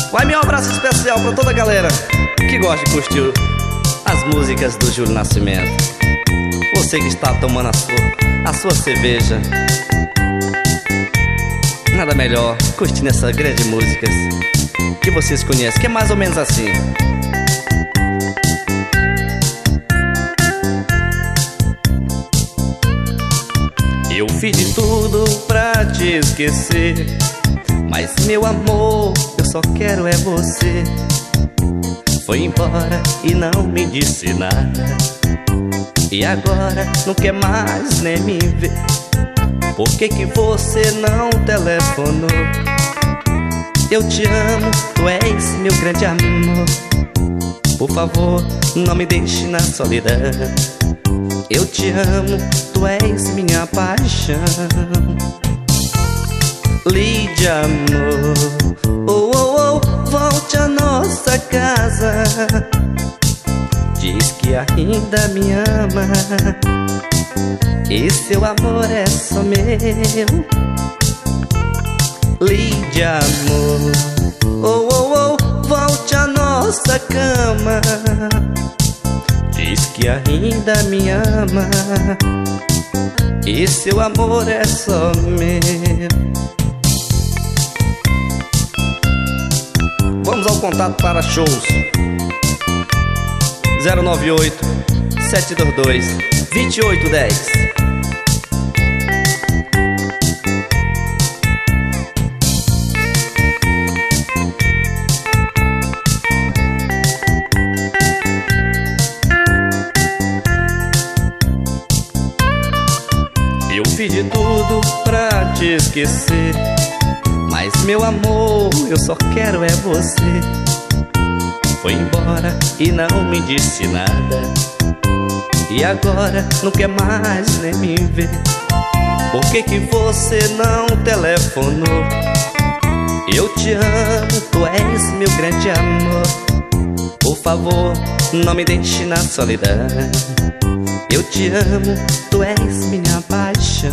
Vai meu abraço especial pra toda a galera que gosta de curtir as músicas do Júlio Nascimento. Você que está tomando a sua cerveja, nada melhor curtindo essas grandes músicas que vocês conhecem, que é mais ou menos assim. Eu fiz de tudo pra te esquecer, mas meu amor, eu só quero é você. Foi embora e não me disse nada, e agora não quer mais nem me ver. Por que que você não telefonou? Eu te amo, tu és meu grande amor. Por favor, não me deixe na solidão. Eu te amo, tu és minha paixão. Lídia, amor, oh, oh, oh, volte à nossa casa. Diz que ainda me ama, e seu amor é só meu. Lídia, amor, oh, oh, oh, volte à nossa cama. Diz que ainda me ama, e seu amor é só meu. Vamos ao contato para shows 098-722-2810. Eu fiz de tudo pra te esquecer, mas meu amor, eu só quero é você. Foi embora e não me disse nada, e agora não quer mais nem me ver. Por que que você não telefonou? Eu te amo, tu és meu grande amor. Por favor, não me deixe na solidão. Eu te amo, tu és minha paixão.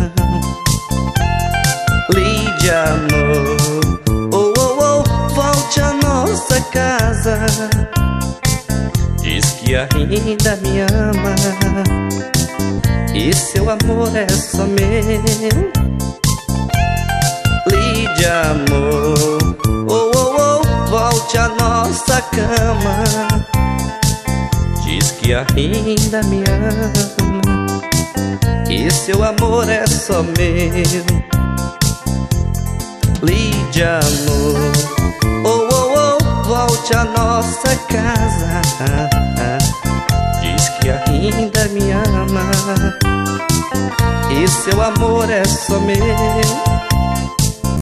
Lídia, amor, oh, oh, oh, volte à nossa casa. Diz que ainda me ama, e seu amor é só meu. Lídia, amor, oh, oh, oh, volte à nossa cama. Diz que ainda me ama, e seu amor é só meu. Lídia, amor, oh, oh, oh, volte à nossa casa. Diz que ainda me ama, e seu amor é só meu.